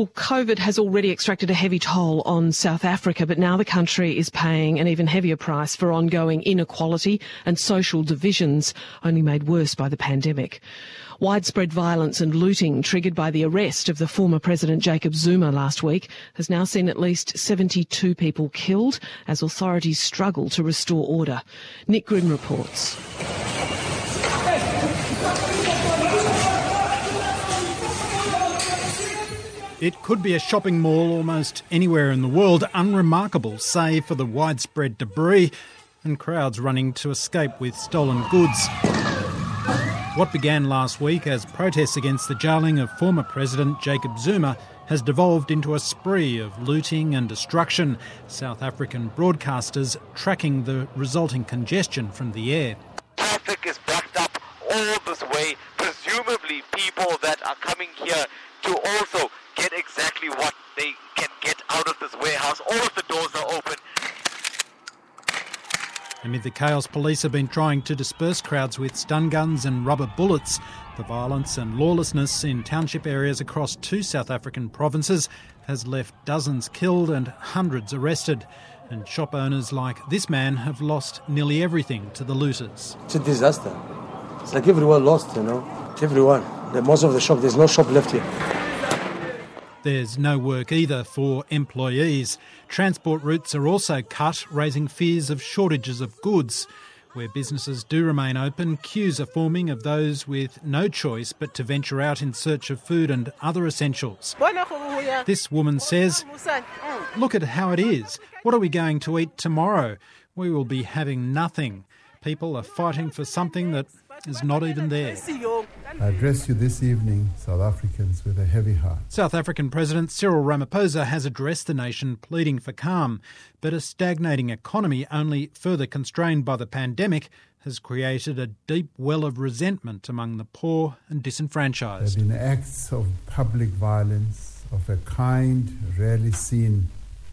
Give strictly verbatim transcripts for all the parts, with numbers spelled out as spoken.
Well, COVID has already extracted a heavy toll on South Africa, but now the country is paying an even heavier price for ongoing inequality and social divisions, only made worse by the pandemic. Widespread violence and looting triggered by the arrest of the former President Jacob Zuma last week has now seen at least seventy-two people killed as authorities struggle to restore order. Nick Grimm reports. It could be a shopping mall almost anywhere in the world, unremarkable save for the widespread debris and crowds running to escape with stolen goods. What began last week as protests against the jailing of former President Jacob Zuma has devolved into a spree of looting and destruction, South African broadcasters tracking the resulting congestion from the air. Traffic is backed up all this way, presumably people that are coming here to also get exactly what they can get out of this warehouse. All of the doors are open. Amid the chaos, police have been trying to disperse crowds with stun guns and rubber bullets. The violence and lawlessness in township areas across two South African provinces has left dozens killed and hundreds arrested. And shop owners like this man have lost nearly everything to the looters. It's a disaster. It's like everyone lost, you know. Everyone. The, most of the shop, there's no shop left here. There's no work either for employees. Transport routes are also cut, raising fears of shortages of goods. Where businesses do remain open, queues are forming of those with no choice but to venture out in search of food and other essentials. This woman says, "Look at how it is. What are we going to eat tomorrow? We will be having nothing." People are fighting for something that is not even there. I address you this evening, South Africans, with a heavy heart. South African President Cyril Ramaphosa has addressed the nation pleading for calm, but a stagnating economy only further constrained by the pandemic has created a deep well of resentment among the poor and disenfranchised. There have been acts of public violence of a kind rarely seen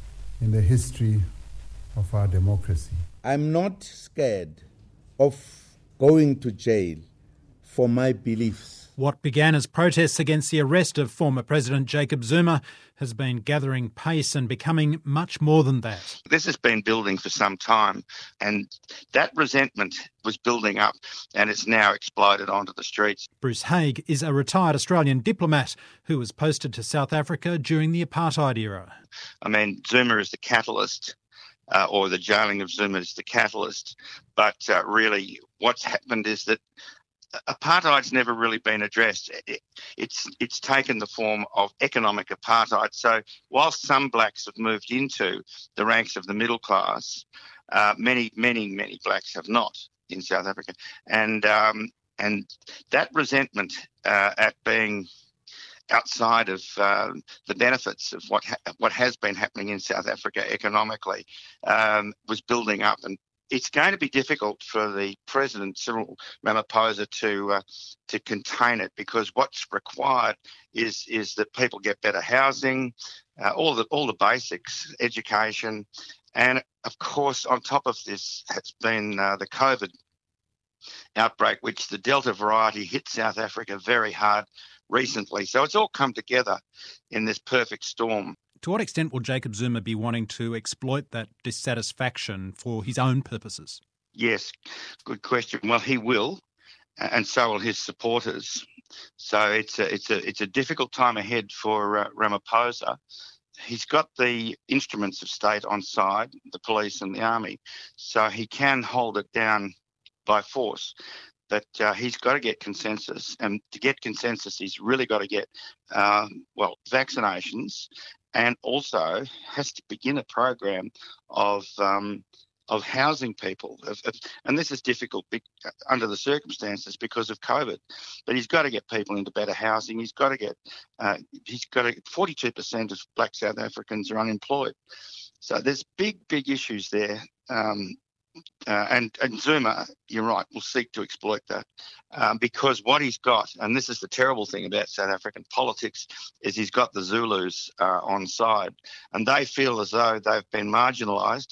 in the history of our democracy. I'm not scared of going to jail for my beliefs. What began as protests against the arrest of former President Jacob Zuma has been gathering pace and becoming much more than that. This has been building for some time, and that resentment was building up and it's now exploded onto the streets. Bruce Haig is a retired Australian diplomat who was posted to South Africa during the apartheid era. I mean, Zuma is the catalyst. Uh, or the jailing of Zuma is the catalyst. But uh, really what's happened is that apartheid's never really been addressed. It, it's it's taken the form of economic apartheid. So whilst some blacks have moved into the ranks of the middle class, uh, many, many, many blacks have not in South Africa. And, um, and that resentment uh, at being outside of uh, the benefits of what ha- what has been happening in South Africa economically, um, was building up. And it's going to be difficult for the President, Cyril Ramaphosa, to uh, to contain it, because what's required is is that people get better housing, uh, all the all the basics, education, and of course on top of this has been uh, the COVID outbreak, which the Delta variety hit South Africa very hard recently. So it's all come together in this perfect storm. To what extent will Jacob Zuma be wanting to exploit that dissatisfaction for his own purposes? Yes, good question. Well, he will, and so will his supporters. So it's a, it's a, it's a difficult time ahead for uh, Ramaphosa. He's got the instruments of state on side, the police and the army, so he can hold it down by force. But uh, he's got to get consensus, and to get consensus, he's really got to get, um, well, vaccinations, and also has to begin a program of um, of housing people. Of, of, and this is difficult be, under the circumstances because of COVID. But he's got to get people into better housing. He's got to get, uh, he's got to, forty-two percent of black South Africans are unemployed. So there's big, big issues there. Um, Uh, and, and Zuma, you're right, will seek to exploit that um, because what he's got, and this is the terrible thing about South African politics, is he's got the Zulus uh, on side, and they feel as though they've been marginalised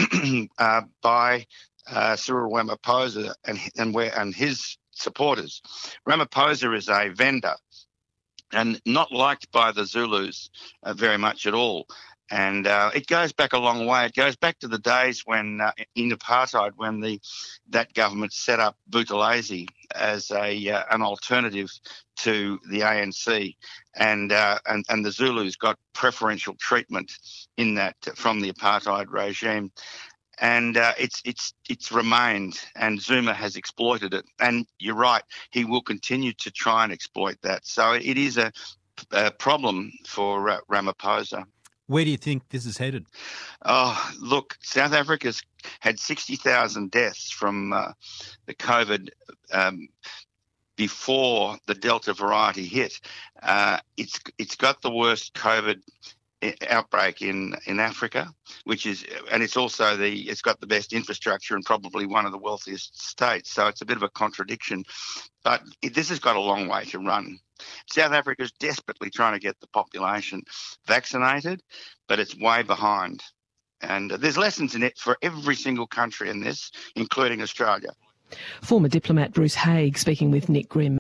uh, by uh, Cyril Ramaphosa and and, where, and his supporters. Ramaphosa is a vendor and not liked by the Zulus uh, very much at all. And uh, it goes back a long way. It goes back to the days when, uh, in apartheid, when the that government set up Buthelezi as a uh, an alternative to the A N C, and uh, and and the Zulus got preferential treatment in that from the apartheid regime. And uh, it's it's it's remained, and Zuma has exploited it. And you're right, he will continue to try and exploit that. So it is a, a problem for uh, Ramaphosa. Where do you think this is headed? Oh, look, South Africa's had sixty thousand deaths from uh, the COVID um, before the Delta variety hit. Uh, it's it's got the worst COVID outbreak in, in Africa, which is, and it's also the, it's got the best infrastructure and probably one of the wealthiest states. So it's a bit of a contradiction, but it, this has got a long way to run. South Africa is desperately trying to get the population vaccinated, but it's way behind. And uh, there's lessons in it for every single country in this, including Australia. Former diplomat Bruce Haig speaking with Nick Grimm.